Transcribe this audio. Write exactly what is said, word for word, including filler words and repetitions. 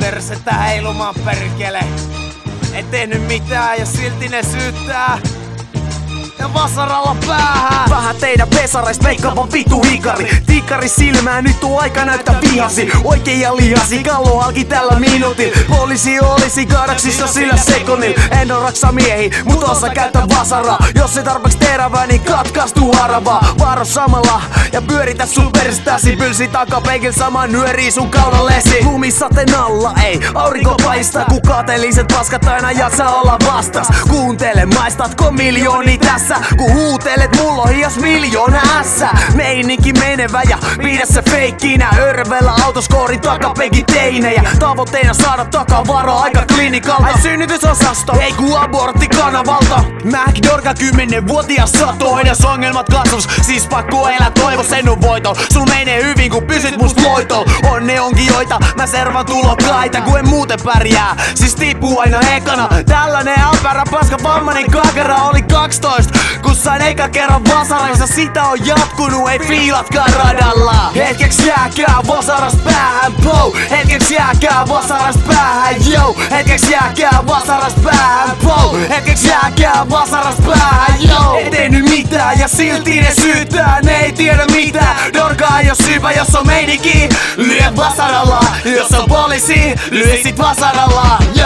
persettä heilumaan perkele. Et tehnyt mitään ja silti ne syyttää. Ja vasaralla päähän. Vähän teidän pesareista veikkaava vitu hikari. Tikkari silmää, nyt tuu aika näyttää vihasi. Oikein ja lihasi, kallo halki tällä minuutin. Poliisi olisi kadaksissa sillä sekunnilla. En oo raksa miehi, mut osa käyttää vasaraa. Jos ei tarpeeks terävää, niin katkastuu haravaa. Varo samalla ja pyöritä sun perstäsi. Pylsi takapenkil sama nyörii sun kaudallesi. Lumisateen alla ei aurinko paista. Kun kateelliset paskat aina jaksa olla vastas. Kuuntele, maistatko miljooni tässä? Kun huutelet, mulla on hias miljoona ässä. Meininki menevä ja pidä se feikkinä. Örvellä autoskoorin takapenkin teinejä. Tavoitteena saada takavaro aika klinikalta. Ai synnytysosasto, ei ku aborttikanavalta. MacDorga kymmenvuotias sato. Edes ongelmat kasvus, siis pakko elää toivo sen on voitol. Sul menee hyvin kun pysyt must loitol. On ne onkin joita, mä servan tulokkaita kun en muuten pärjää. Siis tippuu aina ekana. Tällainen äpärä paska vammanen kakara oli kaksitoista. Kun sain eka kerran vasarissa, sitä on jatkunut, ei fiilatkaan radalla. Hetkeks jääkää vasaras päähän, po. Hetkeks jääkää vasaras päähän, yo. Hetkeks jääkää vasaras päähän, po. Hetkeks jääkää vasaras päähän, yo. Ei tehnyt mitään ja silti ne syyttää, ne ei tiedä mitään. Dorkaa jos syypä, jos on meininki, lyö vasaralla. Jos on poliisi, lyö sit vasaralla.